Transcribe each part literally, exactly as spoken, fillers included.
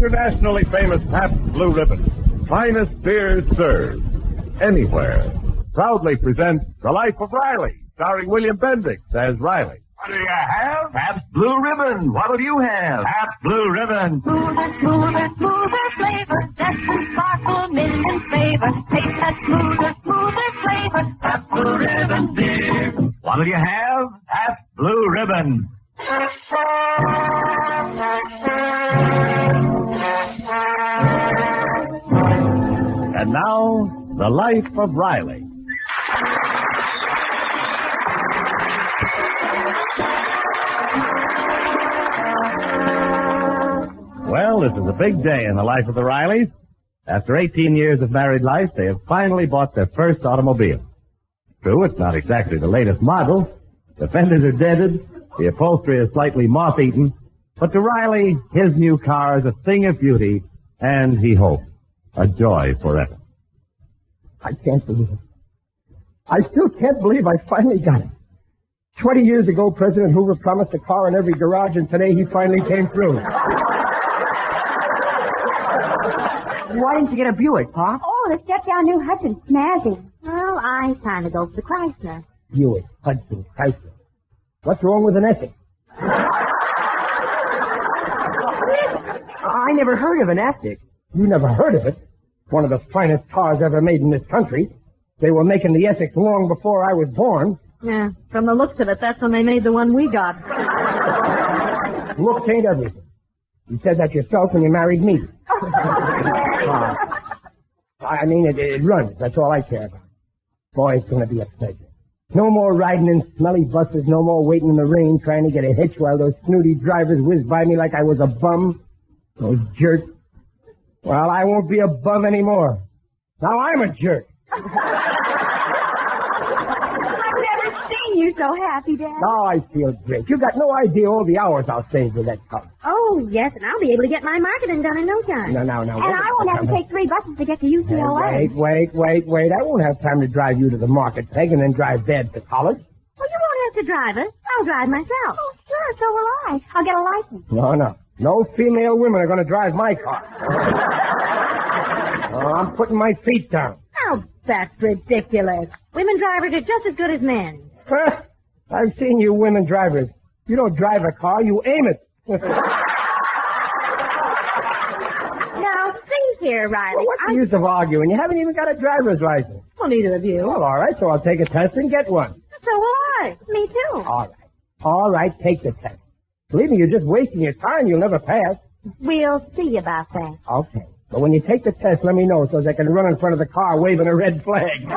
internationally famous Pabst Blue Ribbon, finest beer served anywhere, proudly presents The Life of Riley, starring William Bendix as Riley. What do you have? Pabst Blue Ribbon. What'll you have? Pabst Blue Ribbon. Smoother, smoother, smoother flavor. Just and sparkle, mint and flavor. Taste that smoother, smoother flavor. Pabst Blue Ribbon beer. What'll you have? Pabst Blue Ribbon. And now, The Life of Riley. Well, this is a big day in the life of the Rileys. After eighteen years of married life, they have finally bought their first automobile. True, it's not exactly the latest model. The fenders are dented, the upholstery is slightly moth-eaten, but to Riley, his new car is a thing of beauty, and he hopes, a joy forever. I can't believe it. I still can't believe I finally got it. Twenty years ago, President Hoover promised a car in every garage, and today he finally came through. Why didn't you get a Buick, Pa? Oh, the step-down new Hudson, snazzy. Well, I kind of go for the Chrysler. Buick, Hudson, Chrysler. What's wrong with an Essex? I never heard of an Essex. You never heard of it? One of the finest cars ever made in this country. They were making the Essex long before I was born. Yeah, from the looks of it, that's when they made the one we got. Looks ain't everything. You said that yourself when you married me. uh, I mean, it, it runs. That's all I care about. Boy, it's going to be a pleasure. No more riding in smelly buses, no more waiting in the rain trying to get a hitch while those snooty drivers whiz by me like I was a bum. Those jerks. Well, I won't be a bum anymore. Now I'm a jerk. I've never seen you so happy, Dad. Oh, I feel great. You got no idea all the hours I'll save with that car. Oh, yes, and I'll be able to get my marketing done in no time. No, no, no. And I won't have to take three buses to get to U C L A. Wait, wait, wait, wait. I won't have time to drive you to the market, Peg, and then drive Dad to college. Well, you won't have to drive us. I'll drive myself. Oh, sure, so will I. I'll get a license. No, no. No female women are going to drive my car. Oh, I'm putting my feet down. Oh, that's ridiculous. Women drivers are just as good as men. Huh? I've seen you women drivers. You don't drive a car, you aim it. Now, see here, Riley. Well, what's I... the use of arguing? You haven't even got a driver's license. Well, neither of you. Well, all right, so I'll take a test and get one. So will I. Me too. All right. All right, take the test. Believe me, you're just wasting your time. You'll never pass. We'll see about that. Okay. But when you take the test, let me know so that I can run in front of the car waving a red flag.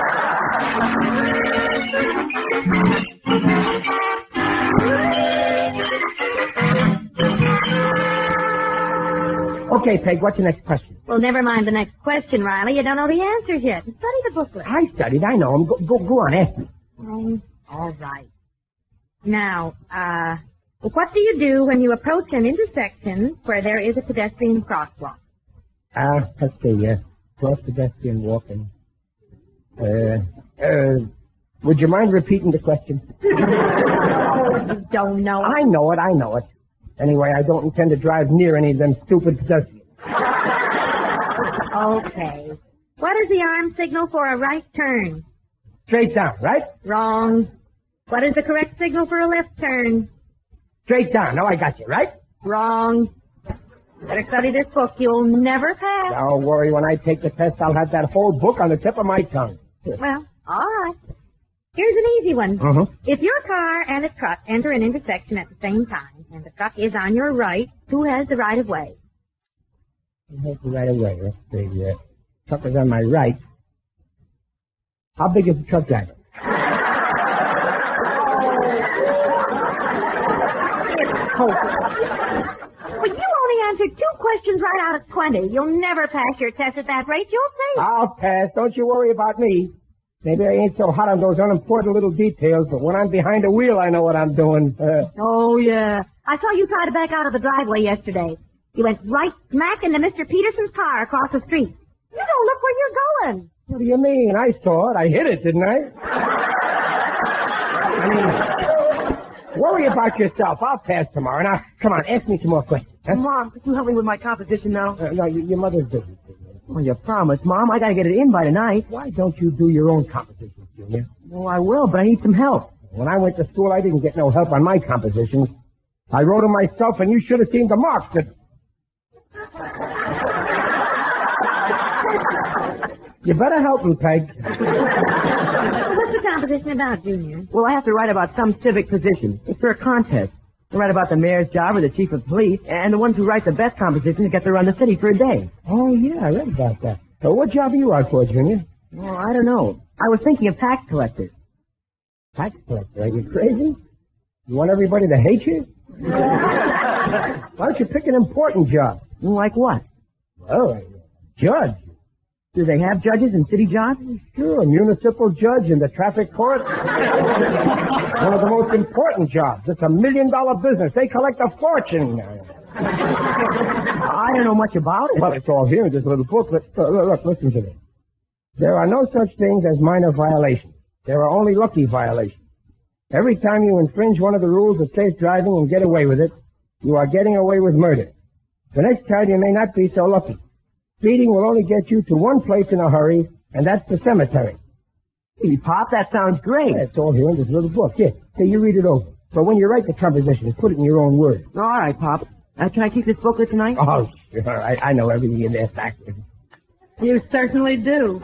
Okay, Peg, what's your next question? Well, never mind the next question, Riley. You don't know the answers yet. Study the booklet. I studied. I know 'em. Go, go, go on, ask me. Um, all right. Now, uh, what do you do when you approach an intersection where there is a pedestrian crosswalk? Ah, uh, let's see, uh, cross pedestrian walking. Uh, uh, would you mind repeating the question? Oh, you don't know. I know it, I know it. Anyway, I don't intend to drive near any of them stupid pedestrians. Okay. What is the arm signal for a right turn? Straight down, right? Wrong. What is the correct signal for a left turn? Straight down. Now I got you, right? Wrong. Better study this book. You'll never pass. Don't worry. When I take the test, I'll have that whole book on the tip of my tongue. Well, all right. Here's an easy one. Uh-huh. If your car and a truck enter an intersection at the same time, and the truck is on your right, who has the right of way? Who has the right of way? Let's see. Uh, truck is on my right. How big is the truck driver? Well, you only answered two questions right out of twenty. You'll never pass your test at that rate. You'll see. I'll pass. Don't you worry about me. Maybe I ain't so hot on those unimportant little details, but when I'm behind a wheel, I know what I'm doing. Uh, oh, yeah. I saw you try to back out of the driveway yesterday. You went right smack into Mister Peterson's car across the street. You don't look where you're going. What do you mean? I saw it. I hit it, didn't I? I mean, Worry about yourself. I'll pass tomorrow. Now, come on, ask me some more questions. Huh? Mom, could you help me with my composition now? Uh, no, your, your mother's busy. Well, you promised, Mom. I gotta get it in by tonight. Why don't you do your own compositions, Junior? Well, I will, but I need some help. When I went to school, I didn't get no help on my compositions. I wrote them myself, and you should have seen the marks that... You better help me, Peg. What's the composition about, Junior? Well, I have to write about some civic position. It's for a contest. I write about the mayor's job or the chief of police, and the ones who write the best compositions get to run the city for a day. Oh, yeah, I read about that. So what job are you out for, Junior? Well, I don't know. I was thinking of tax collector. Tax collector? Are you crazy? You want everybody to hate you? Why don't you pick an important job? Like what? Well, a judge. Do they have judges in city jobs? Sure, a municipal judge in the traffic court. One of the most important jobs. It's a million-dollar business. They collect a fortune. I don't know much about it. Well, it's all here in this little booklet. Look, look, look, listen to this. There are no such things as minor violations. There are only lucky violations. Every time you infringe one of the rules of safe driving and get away with it, you are getting away with murder. The next time you may not be so lucky. Speeding will only get you to one place in a hurry, and that's the cemetery. Hey, Pop, that sounds great. Yeah, it's all here in this little book. Here, here, you read it over. But when you write the compositions, put it in your own words. All right, Pop. Uh, can I keep this booklet tonight? Oh, sure. I, I know everything in there backwards. You certainly do.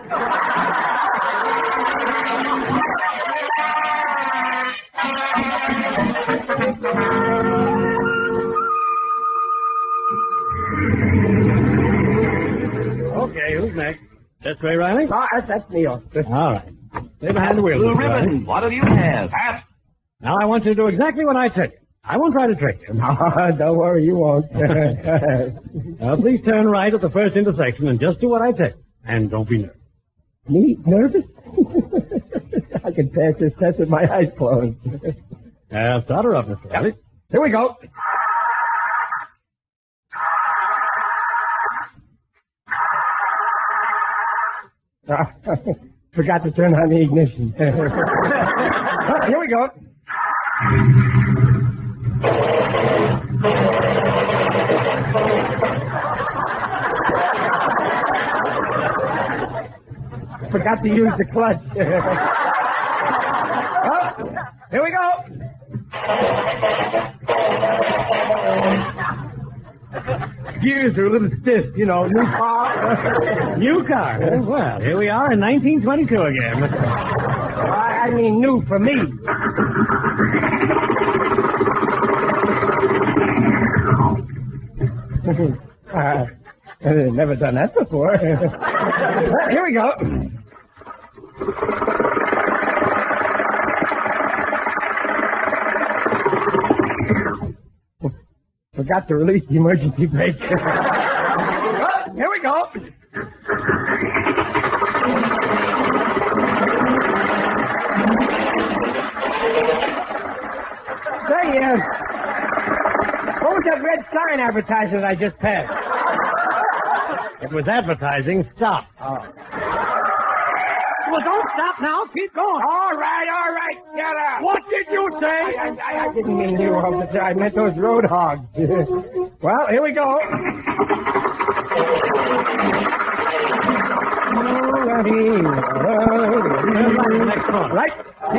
Okay, who's next? That's Ray Riley? Oh, that's, that's me. All right. Stay behind the wheel. Blue Mister Riley. ribbon, what do you have? Hat? Now I want you to do exactly what I tell you. I won't try to trick you. No, don't worry, you won't. Now, please turn right at the first intersection and just do what I tell you. And don't be nervous. Me? Nervous? I can pass this test with my eyes closed. Uh, start her up, Mister Riley. Here we go. Uh, forgot to turn on the ignition. Oh, here we go. Forgot to use the clutch. Oh, here we go. Gears are a little stiff, you know, new car. New car. Well, here we are in nineteen twenty-two again. I, I mean new for me. uh, I've never done that before. Well, here we go. Forgot to release the emergency brake. Oh, here we go. Say, uh, what was that red sign advertisement I just passed? It was advertising. Stop. Oh. Well, don't stop now. Keep going. All right, all right, get up. What did you say? I, I, I didn't mean you, officer. I meant those road hogs. Well, here we go. Next one. Right.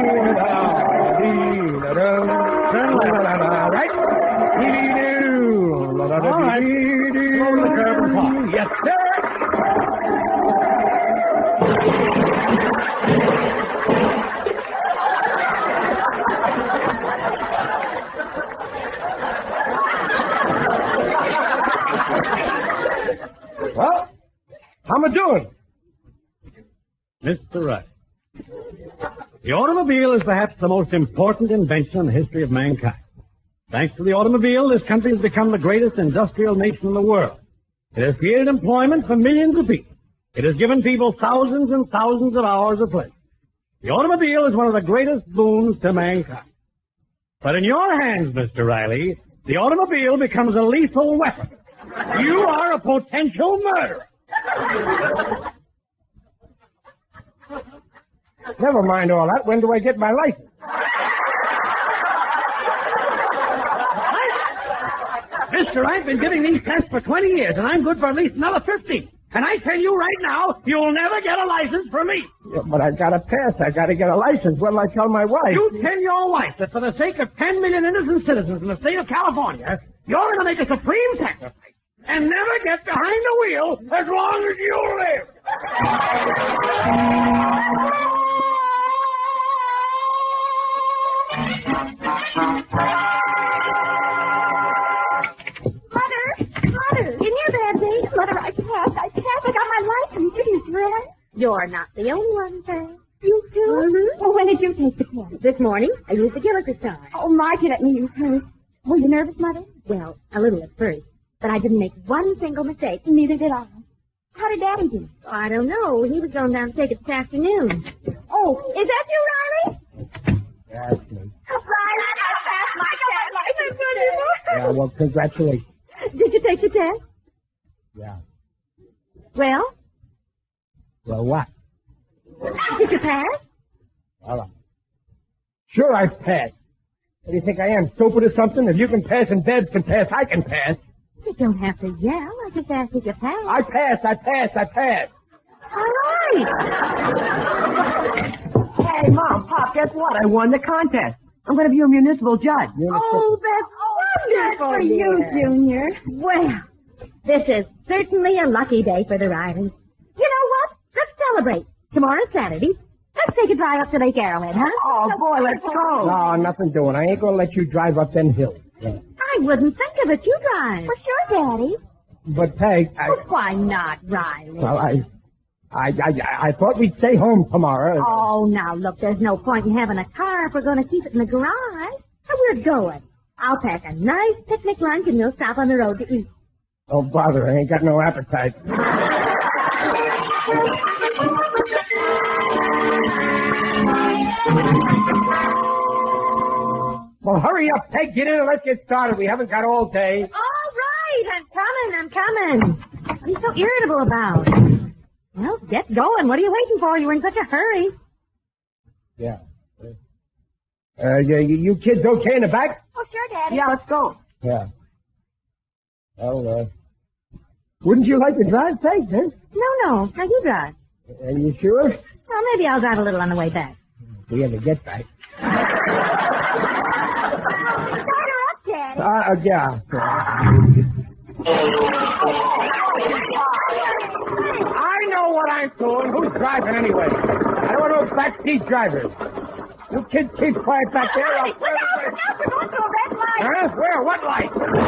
Right. All right. Slow the curve and pop. Yes, sir. Well, how am I doing? Mister Wright. The automobile is perhaps the most important invention in the history of mankind. Thanks to the automobile, this country has become the greatest industrial nation in the world. It has created employment for millions of people. It has given people thousands and thousands of hours of pleasure. The automobile is one of the greatest boons to mankind. But in your hands, Mister Riley, the automobile becomes a lethal weapon. You are a potential murderer. Never mind all that. When do I get my license? Mister, I've been giving these tests for twenty years, and I'm good for at least another fifty. And I tell you right now, you'll never get a license from me. Yeah, but I gotta pass. I gotta get a license. What'll I tell my wife? You tell your wife that for the sake of ten million innocent citizens in the state of California, you're going to make a supreme sacrifice and never get behind the wheel as long as you live. Mother, in your bad day, Mother, I passed. I passed. I got my license. It is right. You're not the only one, sir. You too? Mm-hmm. Well, when did you take the test? This morning, I used the Gilliker star. Oh, Margie, let me use hers. Were you nervous, Mother? Well, a little at first, but I didn't make one single mistake. Neither did I. How did Daddy do? Oh, I don't know. He was going down to take it this afternoon. Oh, is that you, Riley? That's me. Riley, I passed my test. Yeah, well, congratulations. Did you take the test? Yeah. Well, Well, what? did you pass? All right. Sure, I passed. What do you think I am, stupid or something? If you can pass and Dad can pass, I can pass. You don't have to yell. I just asked if you passed. I passed, I passed, I passed. All right. Hey, Mom, Pop, guess what? I won the contest. I'm going to be a municipal judge. Oh, that's wonderful For you, dear. Junior. Well, this is certainly a lucky day for the Rileys. You know what? Let's celebrate. Tomorrow's Saturday. Let's take a drive up to Lake Arrowhead, huh? Oh, boy, let's go. No, nothing doing. I ain't gonna let you drive up them hills. Yeah. I wouldn't think of it. You drive. For sure, Daddy. But, Peg, I... Oh, why not, Riley? Well, I... I, I, I thought we'd stay home tomorrow. Oh, now, look, there's no point in having a car if we're going to keep it in the garage. So we're going. I'll pack a nice picnic lunch and we'll stop on the road to eat. Oh, bother. I ain't got no appetite. Well, hurry up, Peg. Get in and let's get started. We haven't got all day. All right, I'm coming, I'm coming. What are you so irritable about? Well, get going. What are you waiting for? You were in such a hurry. Yeah. Uh, you, you kids okay in the back? Oh, sure, Daddy. Yeah, let's go. Yeah. Well, uh, wouldn't you like to drive, Peg, huh? No, no. Now you drive. Are you sure? Well, maybe I'll drive a little on the way back. If we ever get back. Start her up, Daddy. Uh, uh yeah. I know what I'm doing. Who's driving anyway? I don't want no backseat drivers. You kids keep quiet back there. I'll... Look out, look out. We're going through a red light. Huh? Where? What light?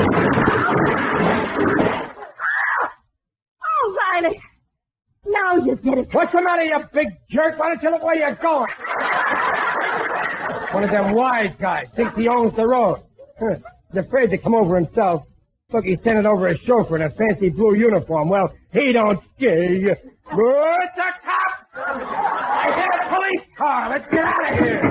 Oh, Riley. Now you did it. What's the matter, you big jerk? Why don't you look where you're going? One of them wise guys thinks he owns the road. Huh. He's afraid to come over himself. Look, he's sending over a chauffeur in a fancy blue uniform. Well, he don't scare you. Good, the cop! I hit a police car. Let's get out of here.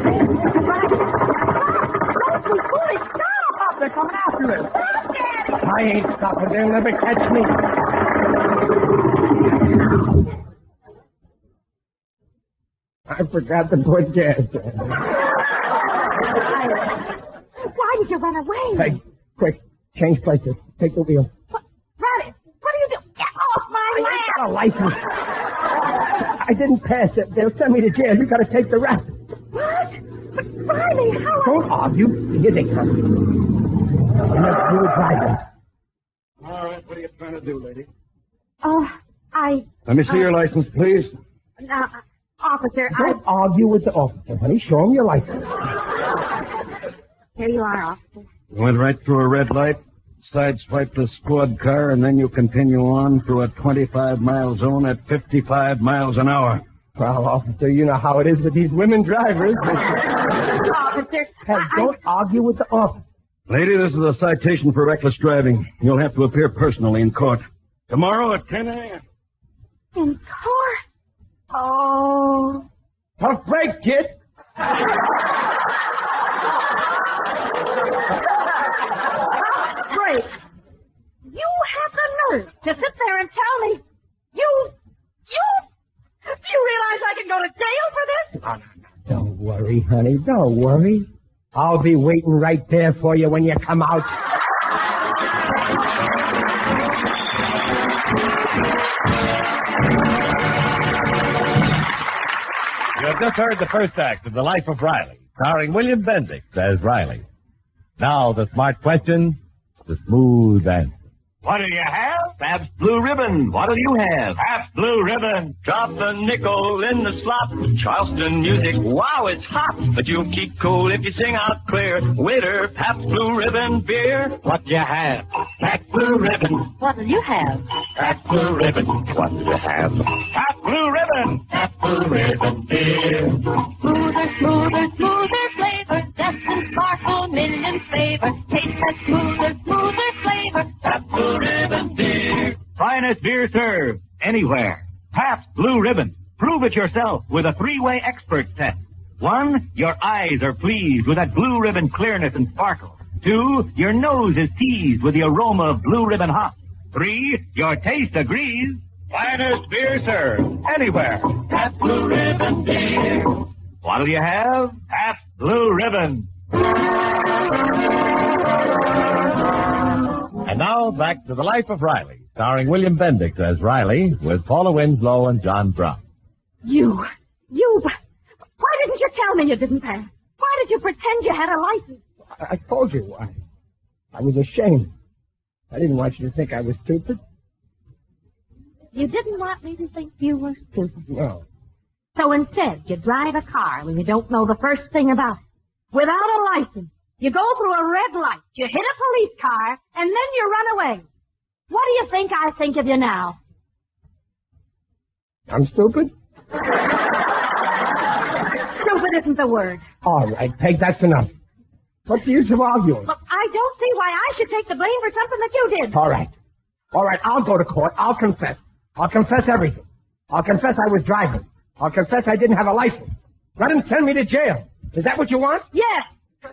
Don't be foolish. Stop. They're coming after us. Stop, Daddy. I ain't stopping. They'll never catch me. I forgot to put gas in. Why did you run away? Hey, quick, change places. Take the wheel. What? Riley, what are you doing? Get off my I lap. got a license. I didn't pass it. They'll send me to jail. You gotta take the rap. What? But Riley, how... Don't argue. Here they come. Let's do it driving. All right, what are you trying to do, lady? Oh, I... Let me see your license, please. Now, uh, officer, I... Don't argue with the officer, honey. Show him your license. Here you are, officer. You went right through a red light, sideswiped a squad car, and then you continue on through a twenty-five mile zone at fifty-five miles an hour. Well, officer, you know how it is with these women drivers. Officer, Hey, I... don't argue with the officer. Lady, this is a citation for reckless driving. You'll have to appear personally in court. Tomorrow at ten a.m. In court? Oh... Tough break, kid. Great. You have the nerve to sit there and tell me you, you, do you realize I can go to jail for this? Oh, no, no. Don't worry, honey. Don't worry. I'll be waiting right there for you when you come out. have just heard the first act of The Life of Riley, starring William Bendix as Riley. Now, the smart question, the smooth answer. What'll you have? Pabst Blue Ribbon. What'll you have? Pabst Blue Ribbon. Drop the nickel in the slot. Charleston music, wow, it's hot. But you'll keep cool if you sing out clear. Waiter, Pabst Blue Ribbon beer. What you have? Pabst Blue Ribbon. What'll you have? Pabst Blue Ribbon. What'll you have? Pabst Blue Ribbon. Pabst Blue Ribbon beer. Smoother, smoother, smoother flavor. Zest and sparkle, million flavor. Taste that smoother, smoother flavor. Pabst Blue Ribbon beer. Finest beer served anywhere. Pabst Blue Ribbon. Prove it yourself with a three-way expert test. One, your eyes are pleased with that Blue Ribbon clearness and sparkle. Two, your nose is teased with the aroma of Blue Ribbon hops. Three, your taste agrees. Finest beer served anywhere. Pabst Blue Ribbon beer. What'll you have? Pabst Blue Ribbon. And now, back to The Life of Riley, starring William Bendix as Riley, with Paula Winslow and John Brown. You, you, why didn't you tell me you didn't pass? Why did you pretend you had a license? I, I told you. I, I was ashamed. I didn't want you to think I was stupid. You didn't want me to think you were stupid. No. So instead, you drive a car when you don't know the first thing about it. Without a license. You go through a red light, you hit a police car, and then you run away. What do you think I think of you now? I'm stupid? Stupid isn't the word. All right, Peg, that's enough. What's the use of arguing? Look, I don't see why I should take the blame for something that you did. All right. All right, I'll go to court. I'll confess. I'll confess everything. I'll confess I was driving. I'll confess I didn't have a license. Let him send me to jail. Is that what you want? Yes.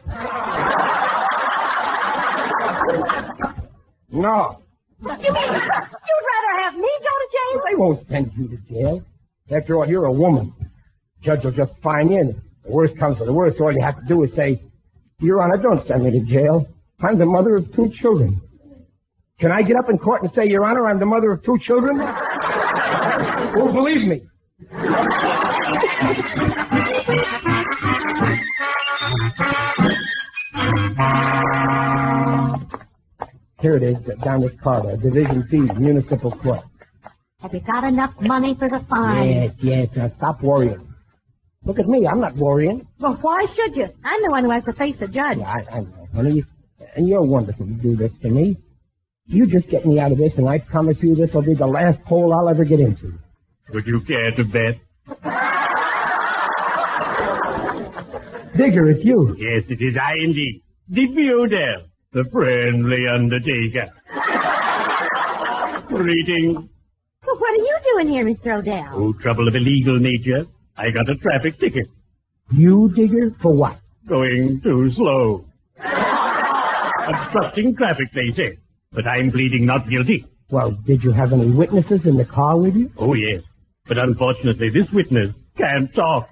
No. You mean you'd rather have me go to jail? They won't send you to jail. After all, you're a woman. Judge will just fine you. And the worst comes to the worst. All you have to do is say, Your Honor, don't send me to jail. I'm the mother of two children. Can I get up in court and say, Your Honor, I'm the mother of two children? Who'll believe me? Here it is, down this corridor, Division B, Municipal Court. Have you got enough money for the fine? Yes, yes, now stop worrying. Look at me, I'm not worrying. Well, why should you? I'm the one who has to face the judge. Yeah, I, I know, honey. And you're wonderful to do this to me. You just get me out of this, and I promise you this will be the last hole I'll ever get into. Would you care to bet? Digger, it's you. Yes, it is I indeed. Digby Odell, the friendly undertaker. Greetings. Well, what are you doing here, Mister Odell? Oh, trouble of a legal nature. I got a traffic ticket. You, Digger? For what? Going too slow. Obstructing traffic, they say. But I'm pleading not guilty. Well, did you have any witnesses in the car with you? Oh, yes. But unfortunately, this witness can't talk.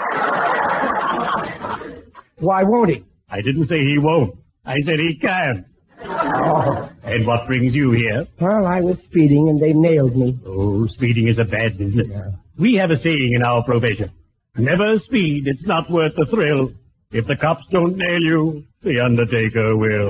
Why won't he? I didn't say he won't. I said he can. Oh. And what brings you here? Well, I was speeding and they nailed me. Oh, speeding is a bad business. Yeah. We have a saying in our probation. Never speed. It's not worth the thrill. If the cops don't nail you, the undertaker will.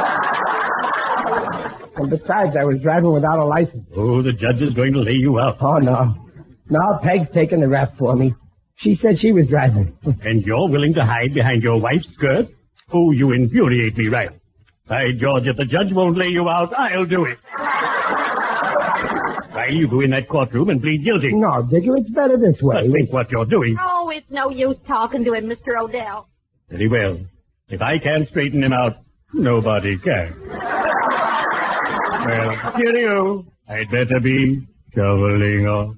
And besides, I was driving without a license. Oh, the judge is going to lay you out. Oh, no. No, Peg's taking the rap for me. She said she was driving. And you're willing to hide behind your wife's skirt? Oh, you infuriate me, right? By George, if the judge won't lay you out, I'll do it. Why, you go in that courtroom and plead guilty. No, Digger, it's better this way. But think what you're doing. Oh, it's no use talking to him, Mister Odell. Very well. If I can't straighten him out, nobody can. Well, cheerio. I'd better be shoveling off.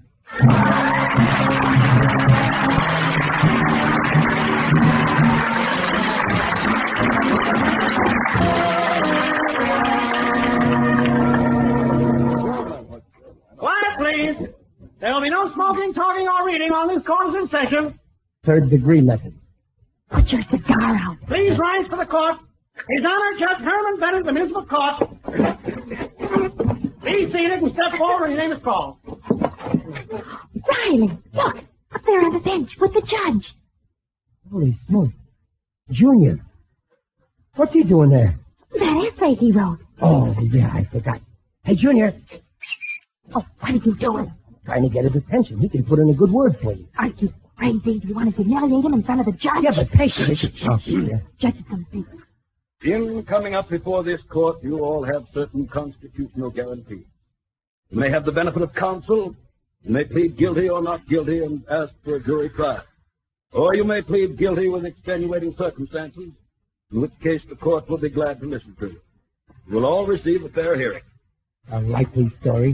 Quiet, please. There will be no smoking, talking, or reading on this court in session. Third degree method. Put your cigar out. Please rise for the court. His Honor, Judge Herman Bennett, the municipal court. Be seated and step forward when your name is called. Riley, look. Up there on the bench with the judge. Holy smoke. Junior. What's he doing there? That essay he wrote. Oh, yeah, I forgot. Hey, Junior. Oh, what are you doing? Trying to get his attention. He can put in a good word for you. Are you crazy? Do you want to humiliate him in front of the judge? Yeah, but patience. Oh, yeah. Judge is going to think. In coming up before this court, you all have certain constitutional guarantees. You may have the benefit of counsel. You may plead guilty or not guilty and ask for a jury trial. Or you may plead guilty with extenuating circumstances, in which case the court will be glad to listen to you. You will all receive a fair hearing. A likely story.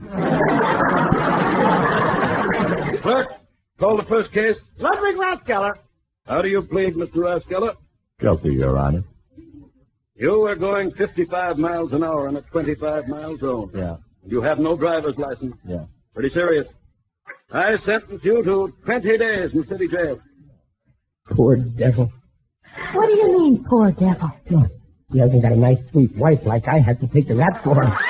Clerk, call the first case. Ludwig Rathskeller. How do you plead, Mister Rathskeller? Guilty, Your Honor. You are going fifty-five miles an hour in a twenty-five mile zone. Yeah. You have no driver's license. Yeah. Pretty serious. I sentence you to twenty days in city jail. Poor devil. What do you mean, poor devil? No, he hasn't got a nice, sweet wife like I had to take the rap for him.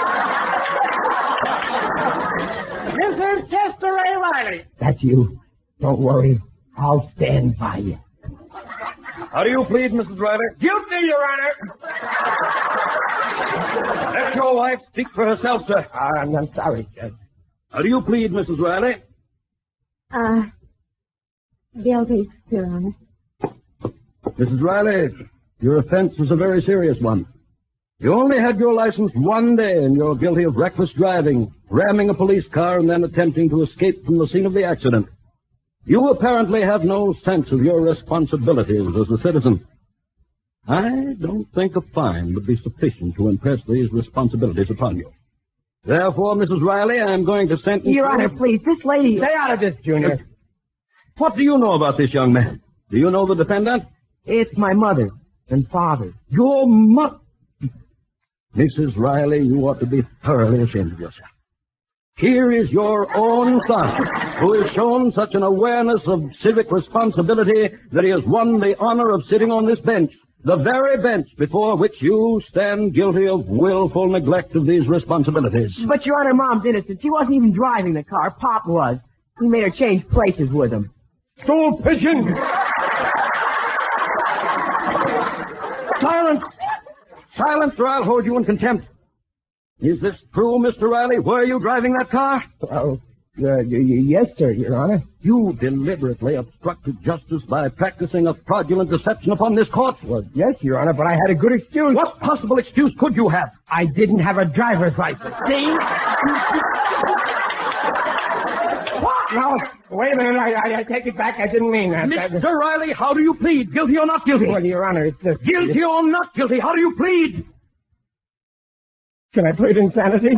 This is Chester A. Riley. That's you. Don't worry. I'll stand by you. How do you plead, Missus Riley? Guilty, Your Honor. Let your wife speak for herself, sir. Uh, I'm, I'm sorry, Judge. How do you plead, Missus Riley? Uh, guilty, Your Honor. Missus Riley, your offense is a very serious one. You only had your license one day, and you're guilty of reckless driving, ramming a police car, and then attempting to escape from the scene of the accident. You apparently have no sense of your responsibilities as a citizen. I don't think a fine would be sufficient to impress these responsibilities upon you. Therefore, Missus Riley, I'm going to sentence you... Your Honor, please, this lady... Stay out of this, Junior. What do you know about this young man? Do you know the defendant? It's my mother and father. Your mother... Missus Riley, you ought to be thoroughly ashamed of yourself. Here is your own son, who has shown such an awareness of civic responsibility that he has won the honor of sitting on this bench, the very bench before which you stand guilty of willful neglect of these responsibilities. But, Your Honor, Mom's innocent. She wasn't even driving the car. Pop was. He made her change places with him. Stool pigeon! Silence! Silence, or I'll hold you in contempt. Is this true, Mister Riley? Were you driving that car? Oh, uh, y- y- yes, sir, Your Honor. You deliberately obstructed justice by practicing a fraudulent deception upon this court. Well, yes, Your Honor, but I had a good excuse. What possible excuse could you have? I didn't have a driver's license. See? No, wait a minute. I, I, I take it back. I didn't mean that. Mister Riley, how do you plead? Guilty or not guilty? Well, Your Honor, it's just... Guilty or not guilty? How do you plead? Can I plead insanity?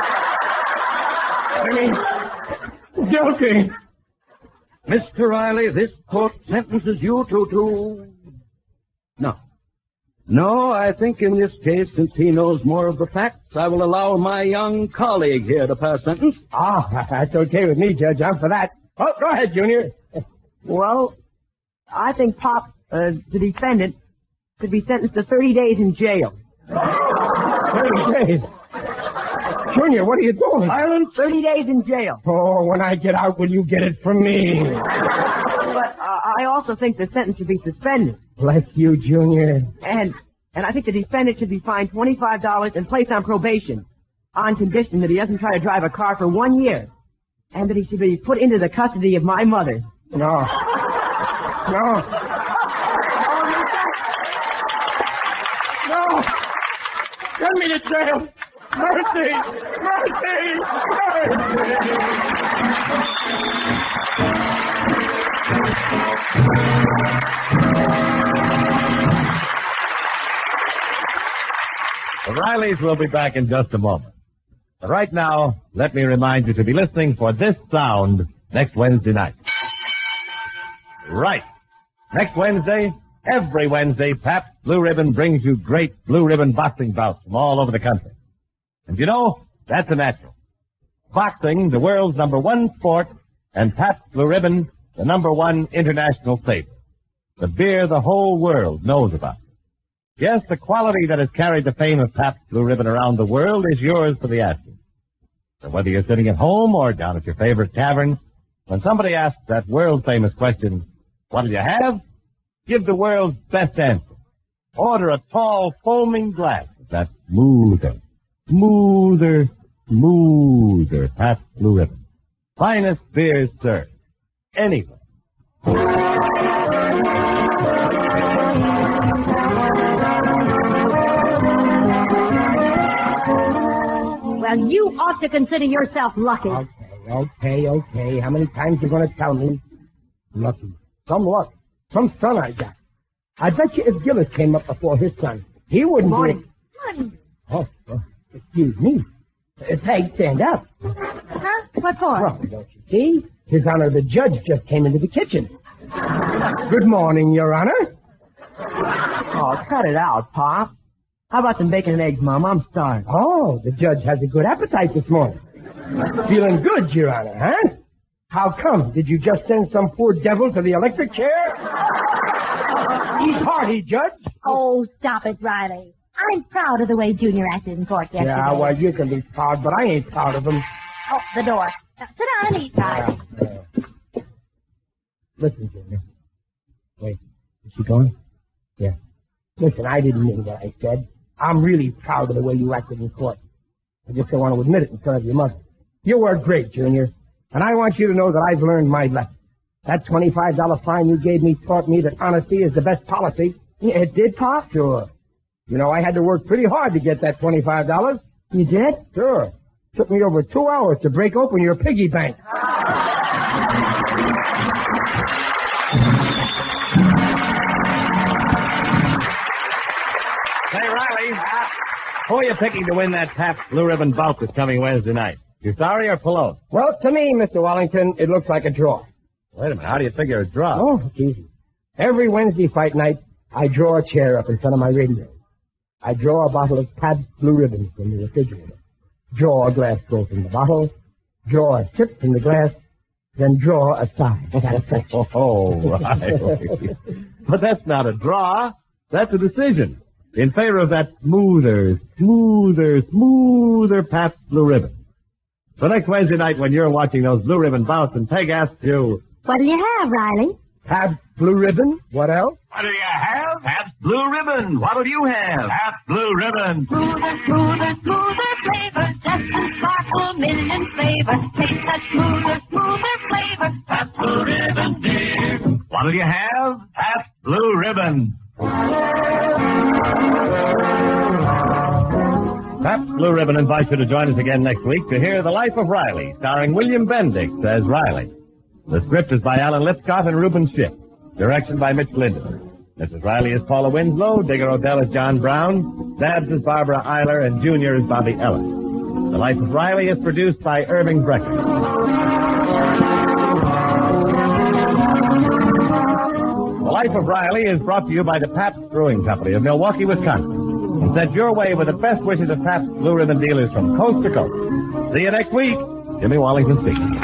I mean, guilty. Mister Riley, this court sentences you to, to... No. No, I think in this case, since he knows more of the facts, I will allow my young colleague here to pass sentence. Ah, that's okay with me, Judge. I'm for that. Oh, go ahead, Junior. Well, I think Pop, uh, the defendant, could be sentenced to thirty days in jail. Thirty days. Junior, what are you doing? Ireland, thirty days in jail. Oh, when I get out, will you get it from me? But uh, I also think the sentence should be suspended. Bless you, Junior. And and I think the defendant should be fined twenty-five dollars and placed on probation on condition that he doesn't try to drive a car for one year. And that he should be put into the custody of my mother. No. No. No. Send me to jail. Mercy. Mercy. Mercy. The Rileys will be back in just a moment. But right now, let me remind you to be listening for this sound next Wednesday night. Right. Next Wednesday, every Wednesday, Pabst Blue Ribbon brings you great Blue Ribbon boxing bouts from all over the country. And you know, that's a natural. Boxing, the world's number one sport, and Pabst Blue Ribbon, the number one international favorite. The beer the whole world knows about. Yes, the quality that has carried the fame of Pabst Blue Ribbon around the world is yours for the asking. So whether you're sitting at home or down at your favorite tavern, When somebody asks that world-famous question, what'll you have? Give the world's best answer. Order a tall, foaming glass of that smoother, smoother, smoother Pabst Blue Ribbon. Finest beers served. Anywhere. Well, you ought to consider yourself lucky. Okay, okay, okay. How many times you going to tell me? Lucky. Some luck. Some son I got. I bet you if Gillis came up before his son, he wouldn't Morning. do it. Oh, oh, excuse me. Uh, Peg, stand up. Huh? What for? Well, don't you see? His Honor the Judge just came into the kitchen. Good morning, Your Honor. Oh, cut it out, Pop. How about some bacon and eggs, Mom? I'm starving. Oh, the judge has a good appetite this morning. Feeling good, Your Honor, huh? How come? Did you just send some poor devil to the electric chair? Eat hearty, Judge. Oh, stop it, Riley. I'm proud of the way Junior acted in court yesterday. Yeah, well, you can be proud, but I ain't proud of him. Oh, the door. Now, sit down and eat, Riley. Uh, listen, Junior. Wait, is she going? Yeah. Listen, I didn't mean what I said. I'm really proud of the way you acted in court. I just don't want to admit it in front of your mother. You were great, Junior. And I want you to know that I've learned my lesson. That twenty-five dollar fine you gave me taught me that honesty is the best policy. Yeah, it did, Pop? Sure. You know, I had to work pretty hard to get that twenty-five dollars. You did? Sure. Took me over two hours to break open your piggy bank. Say, Riley, who are you picking to win that Pabst Blue Ribbon bout this coming Wednesday night? Usari or Pelot? Well, to me, Mister Wellington, it looks like a draw. Wait a minute. How do you figure a draw? Oh, it's easy. Every Wednesday fight night, I draw a chair up in front of my radio. I draw a bottle of Pabst Blue Ribbon from the refrigerator. Draw a glass full from the bottle. Draw a sip from the glass. Then draw a sigh. Satisfaction. Oh, Riley. But that's not a draw. That's a decision. In favor of that smoother, smoother, smoother Pabst Blue Ribbon. So next Wednesday night when you're watching those Blue Ribbon bouts and Peg asks you, What do you have, Riley? Pabst Blue Ribbon? What else? What do you have? Pabst Blue Ribbon. What'll you have? Pabst Blue Ribbon. Smoother, smoother, smoother flavor. Zest and sparkle, mint and flavor. Taste that smoother, smoother flavor. Pabst Blue Ribbon, dear. What'll you have? Pabst Blue Ribbon. Pabst Blue Ribbon invites you to join us again next week to hear The Life of Riley, starring William Bendix as Riley. The script is by Alan Lipscott and Reuben Schiff. Direction by Mitch Linden. Missus Riley is Paula Winslow, Digger Odell is John Brown, Dabs is Barbara Eiler, and Junior is Bobby Ellis. The Life of Riley is produced by Irving Brecker. The Life of Riley is brought to you by the Pabst Brewing Company of Milwaukee, Wisconsin, and sent your way with the best wishes of Pabst Blue Ribbon dealers from coast to coast. See you next week. Jimmy Wallington speaking.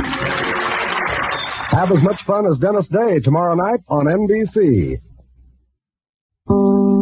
Have as much fun as Dennis Day tomorrow night on N B C.